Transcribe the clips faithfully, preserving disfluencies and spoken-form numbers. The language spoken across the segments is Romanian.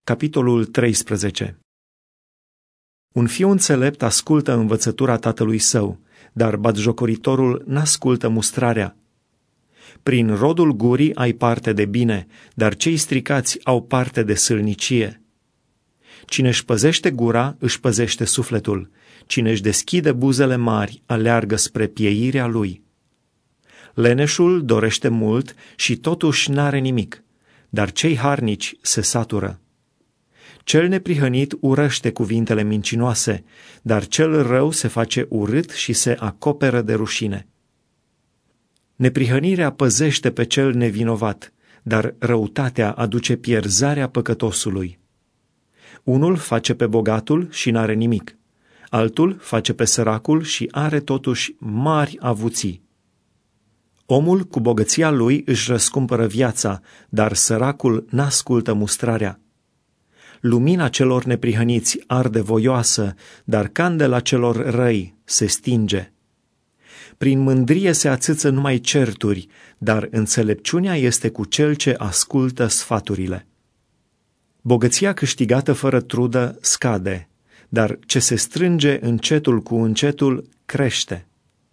Capitolul treisprezece. Un fiu înțelept ascultă învățătura tatălui său, dar batjocoritorul n-ascultă mustrarea. Prin rodul gurii ai parte de bine, dar cei stricați au parte de sâlnicie. Cine își păzește gura, își păzește sufletul. Cine își deschide buzele mari, aleargă spre pieirea lui. Leneșul dorește mult și totuși n-are nimic, dar cei harnici se satură. Cel neprihănit urăște cuvintele mincinoase, dar cel rău se face urât și se acoperă de rușine. Neprihănirea păzește pe cel nevinovat, dar răutatea aduce pierzarea păcătosului. Unul face pe bogatul și n-are nimic, altul face pe săracul și are totuși mari avuții. Omul cu bogăția lui își răscumpără viața, dar săracul n-ascultă mustrarea. Lumina celor neprihăniți arde voioasă, dar candela celor răi se stinge. Prin mândrie se ațâță numai certuri, dar înțelepciunea este cu cel ce ascultă sfaturile. Bogăția câștigată fără trudă scade, dar ce se strânge încetul cu încetul crește.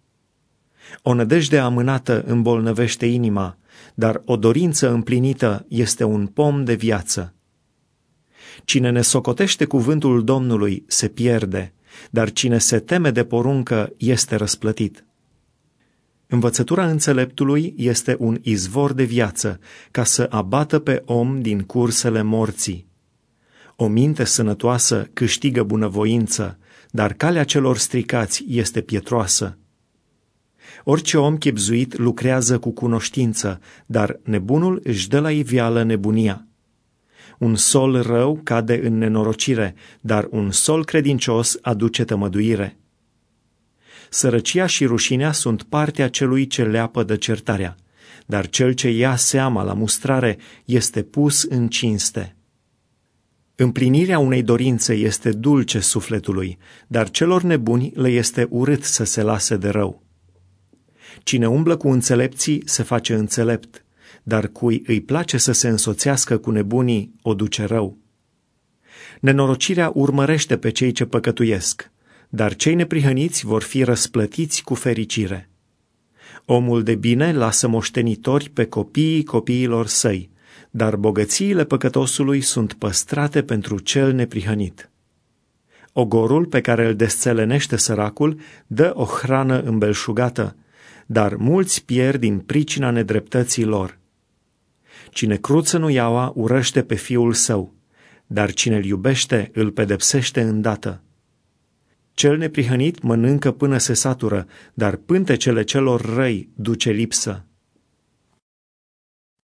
O nădejde amânată îmbolnăvește inima, dar o dorință împlinită este un pom de viață. Cine ne socotește cuvântul Domnului se pierde, dar cine se teme de poruncă este răsplătit. Învățătura înțeleptului este un izvor de viață, ca să abată pe om din cursele morții. O minte sănătoasă câștigă bunăvoință, dar calea celor stricați este pietroasă. Orice om chibzuit lucrează cu cunoștință, dar nebunul își dă la iveală nebunia. Un sol rău cade în nenorocire, dar un sol credincios aduce tămăduire. Sărăcia și rușinea sunt partea celui ce leapă de certarea, dar cel ce ia seama la mustrare este pus în cinste. Împlinirea unei dorințe este dulce sufletului, dar celor nebuni le este urât să se lase de rău. Cine umblă cu înțelepții se face înțelept, dar cui îi place să se însoțească cu nebunii o duce rău. Nenorocirea urmărește pe cei ce păcătuiesc, dar cei neprihăniți vor fi răsplătiți cu fericire. Omul de bine lasă moștenitori pe copiii copiilor săi, dar bogățiile păcătosului sunt păstrate pentru cel neprihănit. Ogorul pe care îl desțelenește săracul dă o hrană îmbelșugată, dar mulți pierd din pricina nedreptății lor. Cine cruță nuiaua urăște pe fiul său, dar cine îl iubește îl pedepsește îndată. Cel neprihănit mănâncă până se satură, dar pântecele celor răi duce lipsă.